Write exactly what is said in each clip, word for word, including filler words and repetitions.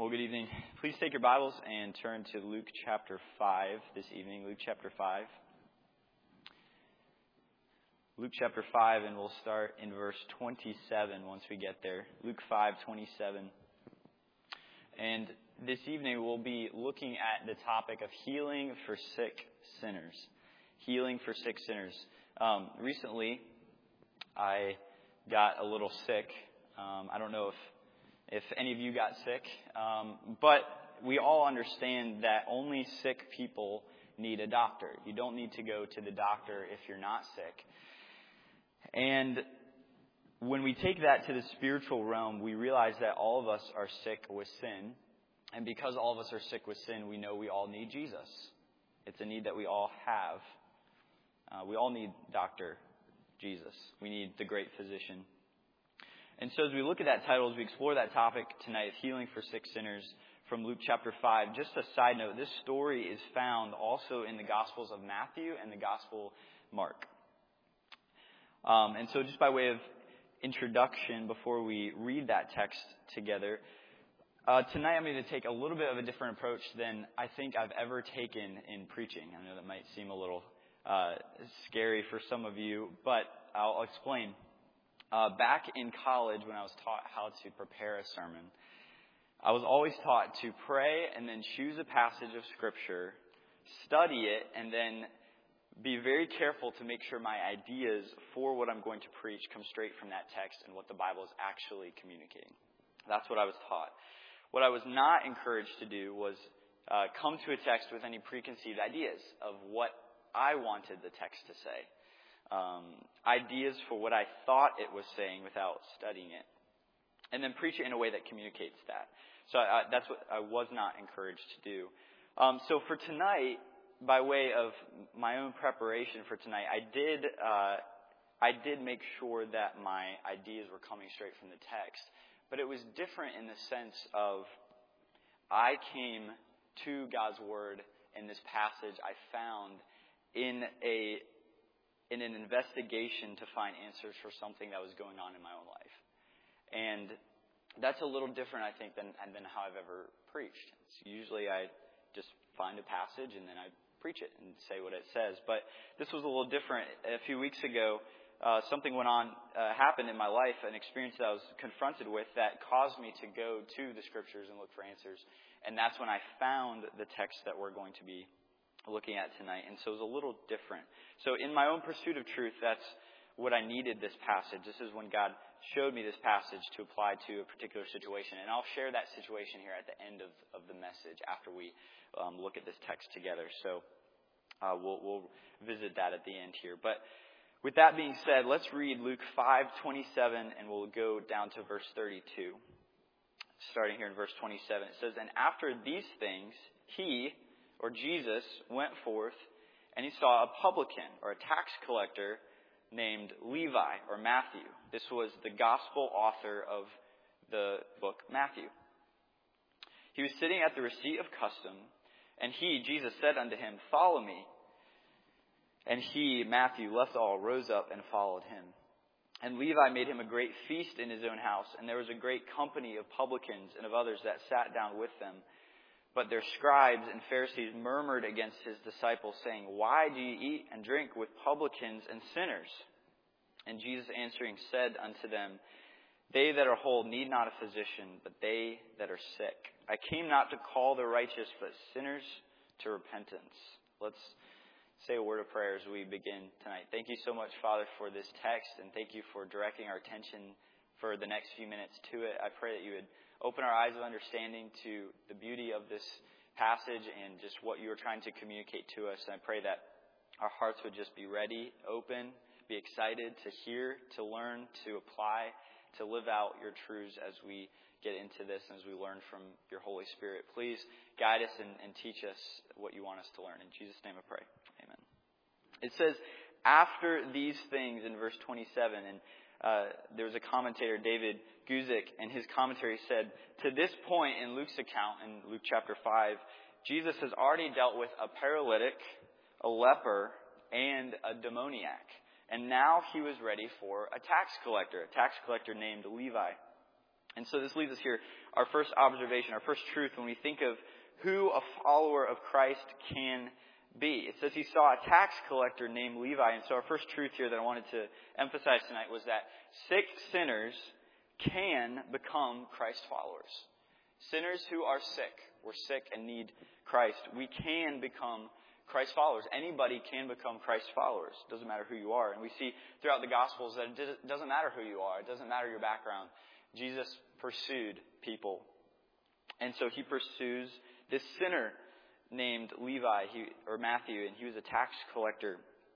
Well, good evening. Please take your Bibles and turn to Luke chapter five this evening. Luke chapter five. Luke chapter five, and we'll start in verse twenty-seven once we get there. Luke five twenty-seven. And this evening we'll be looking at the topic of healing for sick sinners. Healing for sick sinners. Um, recently, I got a little sick. Um, I don't know if If any of you got sick, um, but we all understand that only sick people need a doctor. You don't need to go to the doctor if you're not sick. And when we take that to the spiritual realm, we realize that all of us are sick with sin. And because all of us are sick with sin, we know we all need Jesus. It's a need that we all have. Uh, we all need Doctor Jesus. We need the great physician. And so as we look at that title, as we explore that topic tonight, healing for sick sinners from Luke chapter five, just a side note, this story is found also in the Gospels of Matthew and the Gospel Mark. Um, and so just by way of introduction, before we read that text together, uh, tonight I'm going to take a little bit of a different approach than I think I've ever taken in preaching. I know that might seem a little uh, scary for some of you, but I'll explain. Uh, back in college, when I was taught how to prepare a sermon, I was always taught to pray and then choose a passage of Scripture, study it, and then be very careful to make sure my ideas for what I'm going to preach come straight from that text and what the Bible is actually communicating. That's what I was taught. What I was not encouraged to do was uh, come to a text with any preconceived ideas of what I wanted the text to say. Um, ideas for what I thought it was saying without studying it, and then preach it in a way that communicates that. So I, that's what I was not encouraged to do. Um, so for tonight, by way of my own preparation for tonight, I did uh, I did make sure that my ideas were coming straight from the text, but it was different in the sense of I came to God's Word in this passage I found in a in an investigation to find answers for something that was going on in my own life. And that's a little different, I think, than, than how I've ever preached. It's usually I just find a passage and then I preach it and say what it says. But this was a little different. A few weeks ago, uh, something went on, uh, happened in my life, an experience that I was confronted with that caused me to go to the Scriptures and look for answers. And that's when I found the text that we're going to be looking at tonight. And so it was a little different. So in my own pursuit of truth, that's what I needed this passage. This is when God showed me this passage to apply to a particular situation. And I'll share that situation here at the end of, of the message after we um, look at this text together. So uh, we'll, we'll visit that at the end here. But with that being said, let's read Luke five twenty-seven, and we'll go down to verse thirty-two. Starting here in verse twenty-seven, it says, "And after these things, he," or Jesus, "went forth, and he saw a publican," or a tax collector, named Levi, or Matthew. This was the gospel author of the book Matthew. "He was sitting at the receipt of custom, and he," Jesus, "said unto him, Follow me. And he," Matthew, "left all, rose up, and followed him. And Levi made him a great feast in his own house, and there was a great company of publicans and of others that sat down with them. But their scribes and Pharisees murmured against his disciples, saying, Why do you eat and drink with publicans and sinners? And Jesus answering said unto them, They that are whole need not a physician, but they that are sick. I came not to call the righteous, but sinners to repentance." Let's say a word of prayer as we begin tonight. Thank you so much, Father, for this text, and thank you for directing our attention for the next few minutes to it. I pray that you would open our eyes of understanding to the beauty of this passage and just what you are trying to communicate to us. And I pray that our hearts would just be ready, open, be excited to hear, to learn, to apply, to live out your truths as we get into this and as we learn from your Holy Spirit. Please guide us and, and teach us what you want us to learn. In Jesus' name I pray. Amen. It says, after these things in verse twenty-seven, and Uh, there was a commentator, David Guzik, and his commentary said, to this point in Luke's account, in Luke chapter five, Jesus has already dealt with a paralytic, a leper, and a demoniac. And now he was ready for a tax collector, a tax collector named Levi. And so this leads us here. our first observation, our first truth when we think of who a follower of Christ can be. It says he saw a tax collector named Levi. And so our first truth here that I wanted to emphasize tonight was that sick sinners can become Christ followers. Sinners who are sick, we're sick and need Christ, we can become Christ followers. Anybody can become Christ followers. It doesn't matter who you are. And we see throughout the Gospels that it doesn't matter who you are. It doesn't matter your background. Jesus pursued people. And so he pursues this sinner named Levi he, or Matthew, and he was a tax collector.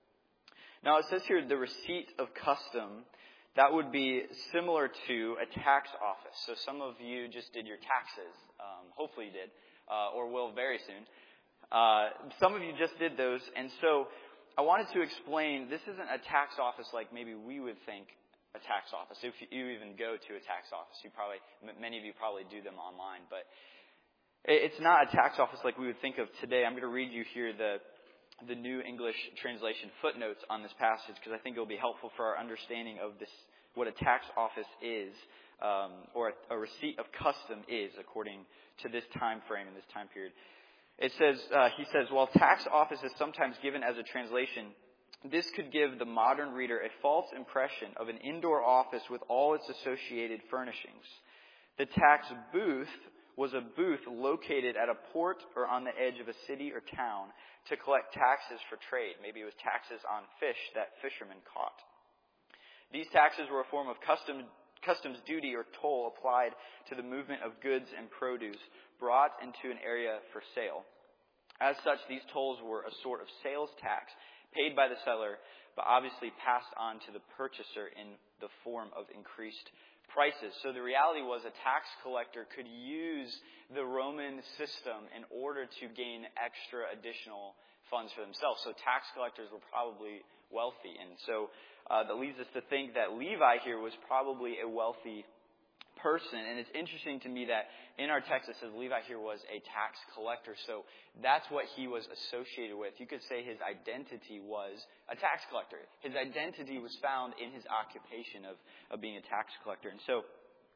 Now it says here the receipt of custom. That would be similar to a tax office. So some of you just did your taxes. Um, hopefully you did, uh, or will very soon. Uh, some of you just did those. And so I wanted to explain, this isn't a tax office like maybe we would think a tax office. If you even go to a tax office, you probably, many of you probably do them online. But it's not a tax office like we would think of today. I'm going to read you here the the New English Translation footnotes on this passage because I think it will be helpful for our understanding of this, what a tax office is, um, or a, a receipt of custom is, according to this time frame and this time period. It says, uh, he says, while tax office is sometimes given as a translation, this could give the modern reader a false impression of an indoor office with all its associated furnishings. The tax booth was a booth located at a port or on the edge of a city or town to collect taxes for trade. Maybe it was taxes on fish that fishermen caught. These taxes were a form of custom, customs duty or toll applied to the movement of goods and produce brought into an area for sale. As such, these tolls were a sort of sales tax paid by the seller, but obviously passed on to the purchaser in the form of increased prices. So the reality was a tax collector could use the Roman system in order to gain extra additional funds for themselves. So tax collectors were probably wealthy. And so uh, that leads us to think that Levi here was probably a wealthy person. And it's interesting to me that in our text it says Levi here was a tax collector. So that's what he was associated with. You could say his identity was a tax collector. His identity was found in his occupation of, of being a tax collector. And so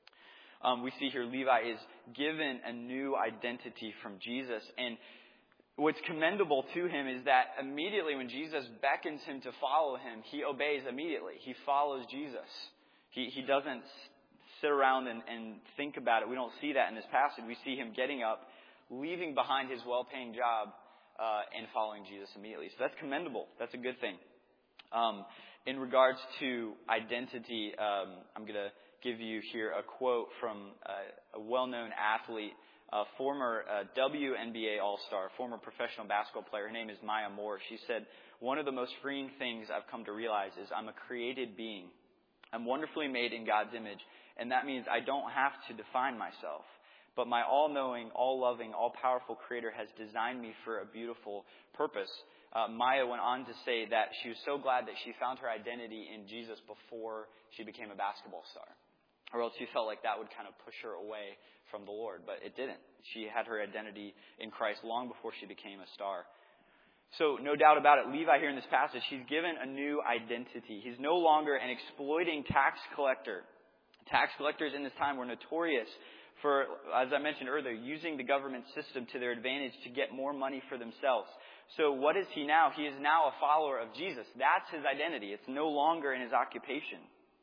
um, we see here Levi is given a new identity from Jesus. And what's commendable to him is that immediately when Jesus beckons him to follow him, he obeys immediately. He follows Jesus. He, he doesn't sit around and, and think about it. We don't see that in this passage. We see him getting up, leaving behind his well-paying job, uh, and following Jesus immediately. So that's commendable. That's a good thing. Um, in regards to identity, um, I'm going to give you here a quote from uh, a well-known athlete, a former uh, W N B A All-Star, former professional basketball player. Her name is Maya Moore. She said, "One of the most freeing things I've come to realize is I'm a created being. I'm wonderfully made in God's image. And that means I don't have to define myself. But my all-knowing, all-loving, all-powerful Creator has designed me for a beautiful purpose." Uh, Maya went on to say that she was so glad that she found her identity in Jesus before she became a basketball star. Or else she felt like that would kind of push her away from the Lord. But it didn't. She had her identity in Christ long before she became a star. So no doubt about it, Levi here in this passage, he's given a new identity. He's no longer an exploiting tax collector. Tax collectors in this time were notorious for, as I mentioned earlier, using the government system to their advantage to get more money for themselves. So what is he now? He is now a follower of Jesus. That's his identity. It's no longer in his occupation.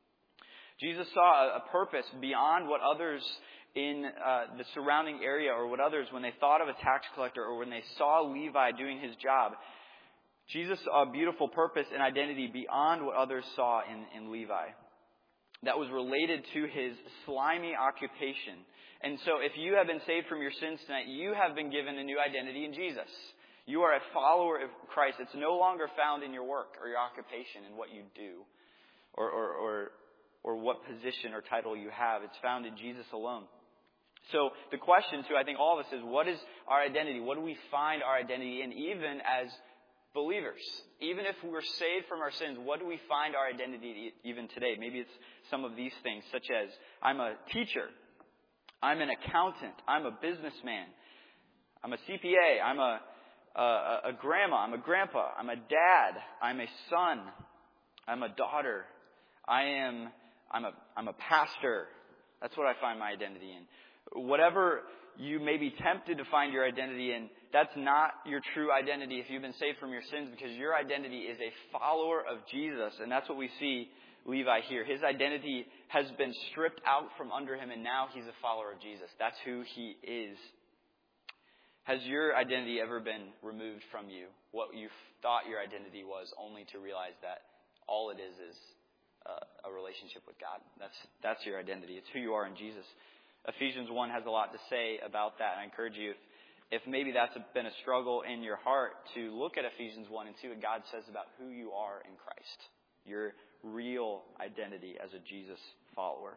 Jesus saw a purpose beyond what others in uh, the surrounding area or what others, when they thought of a tax collector or when they saw Levi doing his job, Jesus saw a beautiful purpose and identity beyond what others saw in, in Levi. That was related to his slimy occupation. And so if you have been saved from your sins tonight, you have been given a new identity in Jesus. You are a follower of Christ. It's no longer found in your work or your occupation and what you do or, or, or, or what position or title you have. It's found in Jesus alone. So the question to, I think, all of us is, what is our identity? What do we find our identity in, even as believers? Even if we're saved from our sins, what do we find our identity even today? Maybe it's some of these things, such as, I'm a teacher, I'm an accountant, I'm a businessman, I'm a C P A, I'm a, a, a grandma, I'm a grandpa, I'm a dad, I'm a son, I'm a daughter, I am, I'm a, I'm a pastor. That's what I find my identity in. Whatever you may be tempted to find your identity in, that's not your true identity if you've been saved from your sins, because your identity is a follower of Jesus. And that's what we see Levi here. His identity has been stripped out from under him, and now he's a follower of Jesus. That's who he is. Has your identity ever been removed from you? What you thought your identity was, only to realize that all it is is uh, a relationship with God. That's that's your identity. It's who you are in Jesus. Ephesians one has a lot to say about that. I encourage you, if, if maybe that's been a struggle in your heart, to look at Ephesians one and see what God says about who you are in Christ. Your real identity as a Jesus follower.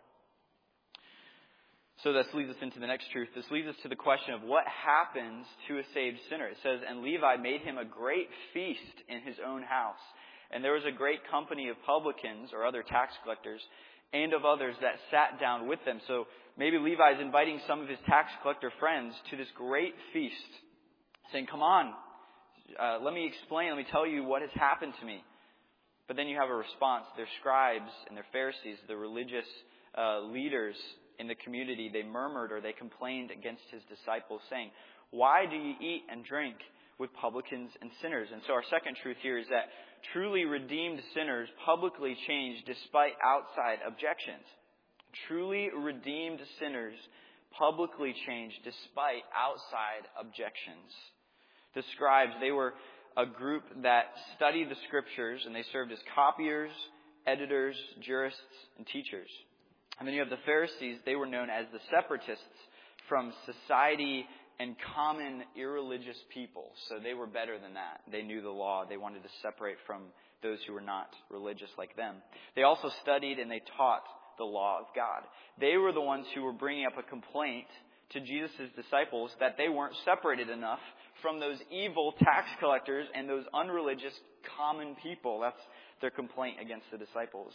So this leads us into the next truth. This leads us to the question of what happens to a saved sinner. It says, and Levi made him a great feast in his own house. And there was a great company of publicans, or other tax collectors, and of others that sat down with them. So maybe Levi is inviting some of his tax collector friends to this great feast, saying, come on, uh, let me explain, let me tell you what has happened to me. But then you have a response. Their scribes and their Pharisees, the religious uh, leaders in the community, they murmured or they complained against his disciples, saying, why do you eat and drink with publicans and sinners? And so our second truth here is that truly redeemed sinners publicly change despite outside objections. Truly redeemed sinners publicly change despite outside objections. The scribes, they were a group that studied the scriptures, and they served as copiers, editors, jurists, and teachers. And then you have the Pharisees. They were known as the separatists from society and common irreligious people. So they were better than that. They knew the law. They wanted to separate from those who were not religious like them. They also studied and they taught the law of God. They were the ones who were bringing up a complaint to Jesus' disciples that they weren't separated enough from those evil tax collectors and those unreligious common people. That's their complaint against the disciples.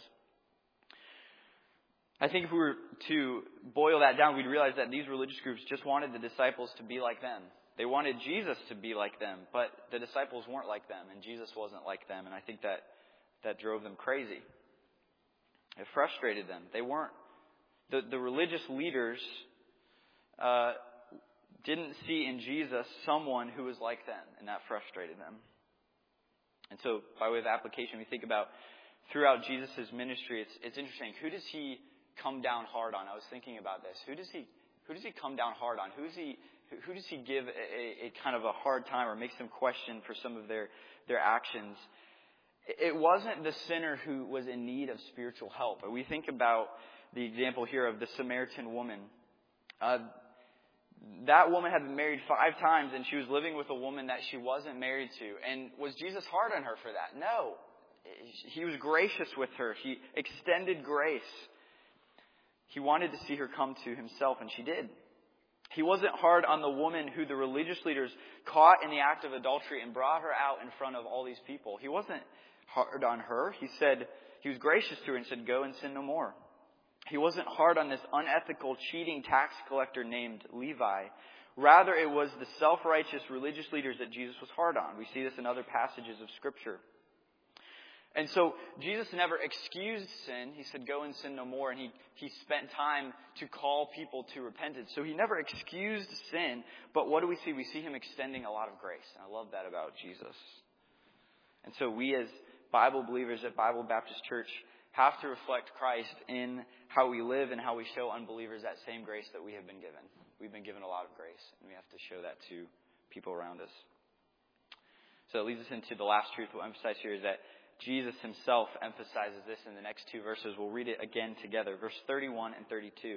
I think if we were to boil that down, we'd realize that these religious groups just wanted the disciples to be like them. They wanted Jesus to be like them, but the disciples weren't like them, and Jesus wasn't like them. And I think that that drove them crazy. It frustrated them. They weren't, the, the religious leaders uh, didn't see in Jesus someone who was like them, and that frustrated them. And so, by way of application, we think about throughout Jesus' ministry, it's it's interesting. Who does he come down hard on? I was thinking about this. Who does he who does he come down hard on? Who's he who does he give a, a kind of a hard time or makes them question for some of their their actions? It wasn't the sinner who was in need of spiritual help. We think about the example here of the Samaritan woman. Uh, that woman had been married five times, and she was living with a woman that she wasn't married to. And was Jesus hard on her for that? No. He was gracious with her. He extended grace. He wanted to see her come to himself, and she did. He wasn't hard on the woman who the religious leaders caught in the act of adultery and brought her out in front of all these people. He wasn't hard on her. He said, he was gracious to her and said, go and sin no more. He wasn't hard on this unethical, cheating tax collector named Levi. Rather, it was the self-righteous religious leaders that Jesus was hard on. We see this in other passages of Scripture. And so Jesus never excused sin. He said, go and sin no more. And he, he spent time to call people to repentance. So he never excused sin. But what do we see? We see him extending a lot of grace. And I love that about Jesus. And so we as Bible believers at Bible Baptist Church have to reflect Christ in how we live and how we show unbelievers that same grace that we have been given. We've been given a lot of grace, and we have to show that to people around us. So it leads us into the last truth we'll emphasize here is that Jesus himself emphasizes this in the next two verses. We'll read it again together. Verse thirty-one and thirty-two.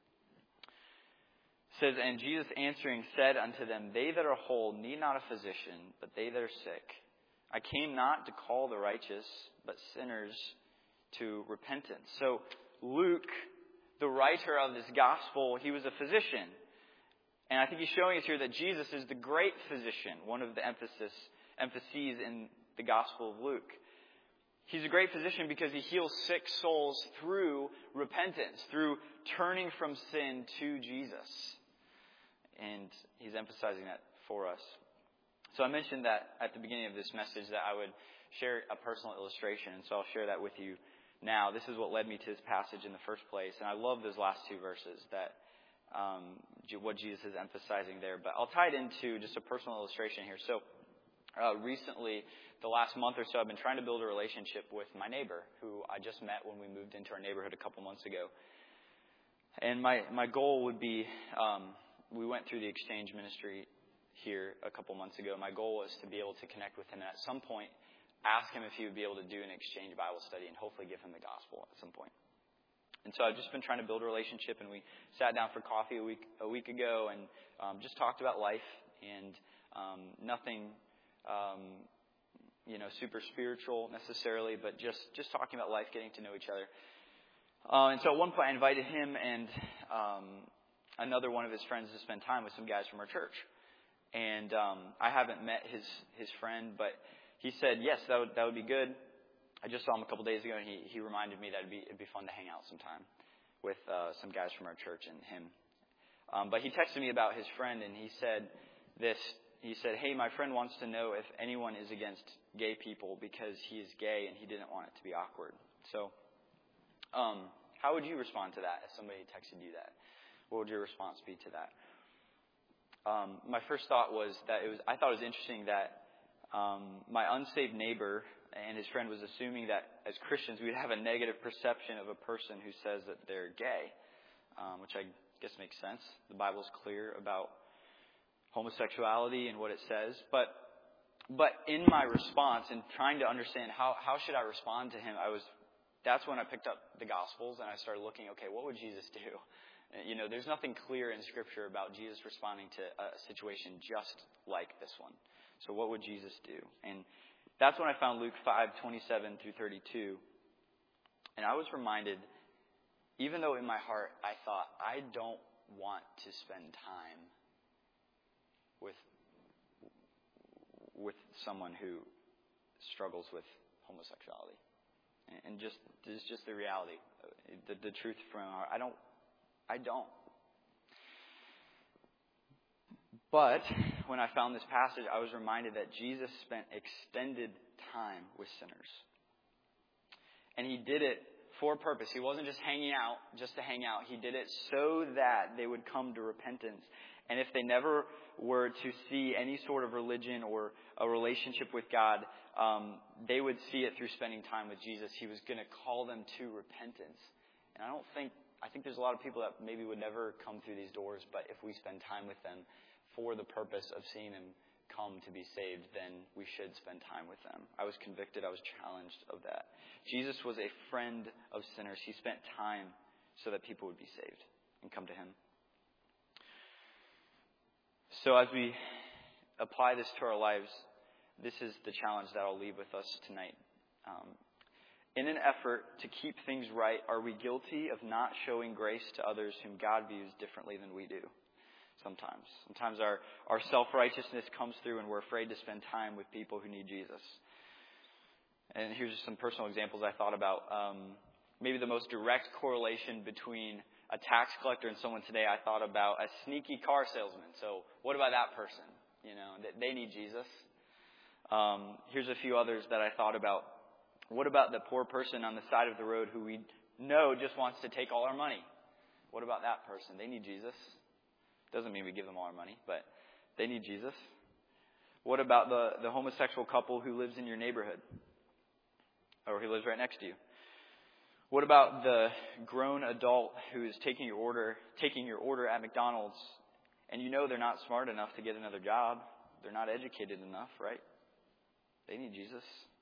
It says, and Jesus answering said unto them, they that are whole need not a physician, but they that are sick. I came not to call the righteous, but sinners to repentance. So Luke, the writer of this gospel, he was a physician. And I think he's showing us here that Jesus is the great physician, one of the emphasis emphases in the gospel of Luke. He's a great physician because he heals sick souls through repentance, through turning from sin to Jesus. And he's emphasizing that for us. So I mentioned that at the beginning of this message that I would share a personal illustration. And so I'll share that with you now. This is what led me to this passage in the first place. And I love those last two verses, that um, what Jesus is emphasizing there. But I'll tie it into just a personal illustration here. So uh, recently, the last month or so, I've been trying to build a relationship with my neighbor, who I just met when we moved into our neighborhood a couple months ago. And my, my goal would be, um, we went through the exchange ministry here a couple months ago. My goal was to be able to connect with him and at some point ask him if he would be able to do an exchange Bible study and hopefully give him the gospel at some point. And so I've just been trying to build a relationship, and we sat down for coffee a week a week ago and um, just talked about life and um, nothing, um, you know, super spiritual necessarily, but just, just talking about life, getting to know each other. Uh, and so at one point I invited him and um, another one of his friends to spend time with some guys from our church. And um, I haven't met his, his friend, but he said, yes, that would, that would be good. I just saw him a couple days ago, and he, he reminded me that it'd be, it'd be fun to hang out sometime with uh, some guys from our church and him. Um, but he texted me about his friend, and he said this. He said, hey, my friend wants to know if anyone is against gay people because he is gay and he didn't want it to be awkward. So um, how would you respond to that if somebody texted you that? What would your response be to that? Um, my first thought was that it was. I thought it was interesting that um, my unsaved neighbor and his friend was assuming that as Christians we would have a negative perception of a person who says that they're gay, um, which I guess makes sense. The Bible's clear about homosexuality and what it says. But but in my response and trying to understand how how should I respond to him, I was. That's when I picked up the Gospels and I started looking. Okay, what would Jesus do? You know, there's nothing clear in Scripture about Jesus responding to a situation just like this one. So what would Jesus do? And that's when I found Luke five, twenty-seven through thirty-two. And I was reminded, even though in my heart I thought, I don't want to spend time with with someone who struggles with homosexuality. And just, this is just the reality, the, the truth from our heart. I don't I don't. But when I found this passage, I was reminded that Jesus spent extended time with sinners. And he did it for a purpose. He wasn't just hanging out just to hang out. He did it so that they would come to repentance. And if they never were to see any sort of religion or a relationship with God, um, they would see it through spending time with Jesus. He was going to call them to repentance. And I don't think I think there's a lot of people that maybe would never come through these doors, but if we spend time with them for the purpose of seeing them come to be saved, then we should spend time with them. I was convicted. I was challenged of that. Jesus was a friend of sinners. He spent time so that people would be saved and come to him. So as we apply this to our lives, this is the challenge that I'll leave with us tonight. Um, In an effort to keep things right, are we guilty of not showing grace to others whom God views differently than we do? Sometimes. Sometimes our, our self-righteousness comes through and we're afraid to spend time with people who need Jesus. And here's just some personal examples I thought about. Um, maybe the most direct correlation between a tax collector and someone today, I thought about a sneaky car salesman. So what about that person? You know, they need Jesus. Um, here's a few others that I thought about. What about the poor person on the side of the road who we know just wants to take all our money? What about that person? They need Jesus. Doesn't mean we give them all our money, but they need Jesus. What about the, the homosexual couple who lives in your neighborhood? Or who lives right next to you? What about the grown adult who is taking your order, taking your order at McDonald's, and you know they're not smart enough to get another job? They're not educated enough, right? They need Jesus.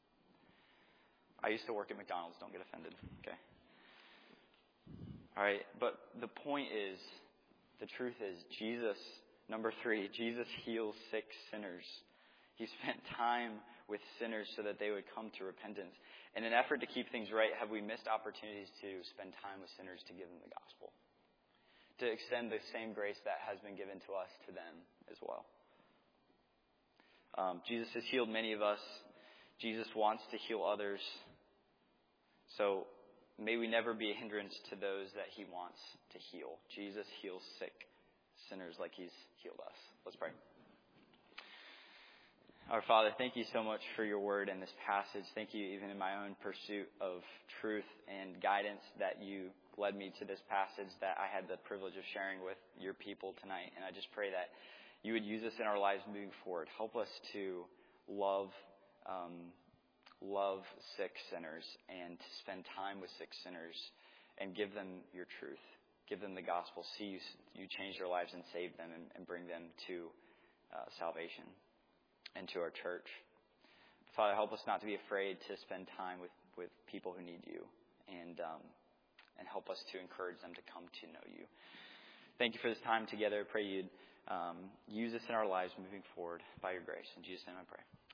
I used to work at McDonald's. Don't get offended. Okay. All right. But the point is, the truth is, Jesus, number three, Jesus heals sick sinners. He spent time with sinners so that they would come to repentance. In an effort to keep things right, have we missed opportunities to spend time with sinners to give them the gospel? To extend the same grace that has been given to us to them as well. Um, Jesus has healed many of us. Jesus wants to heal others. So may we never be a hindrance to those that he wants to heal. Jesus heals sick sinners like he's healed us. Let's pray. Our Father, thank you so much for your word and this passage. Thank you even in my own pursuit of truth and guidance that you led me to this passage that I had the privilege of sharing with your people tonight. And I just pray that you would use us in our lives moving forward. Help us to love um, love sick sinners and to spend time with sick sinners and give them your truth. Give them the gospel. See you, you change their lives and save them and, and bring them to uh, salvation and to our church. Father, help us not to be afraid to spend time with, with people who need you, and um, and help us to encourage them to come to know you. Thank you for this time together. I pray you'd um, use us in our lives moving forward by your grace. In Jesus' name I pray.